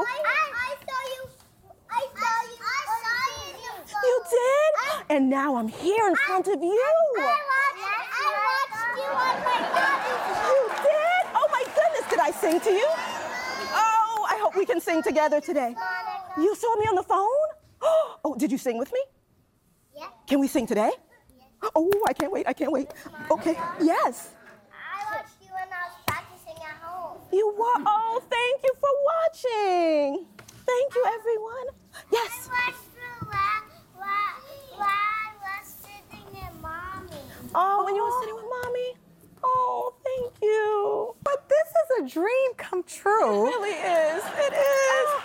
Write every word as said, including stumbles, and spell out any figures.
you. I, I saw you. I saw you. I saw you in the phone. You did? And now I'm here in front of you. I watched, I watched you on my daddy's phone. You did? Oh my goodness, did I sing to you? Oh, I hope we can sing together today. You saw me on the phone? Oh, did you sing with me? Yeah. Can we sing today? Oh, I can't wait, I can't wait. Okay, yes. I watched you when I was practicing at home. You were, oh, thank you for watching. Thank you, everyone. Yes. I watched you while, while, while I was sitting in mommy. Oh, when you were sitting with mommy? Oh, thank you. But this is a dream come true. It really is, it is.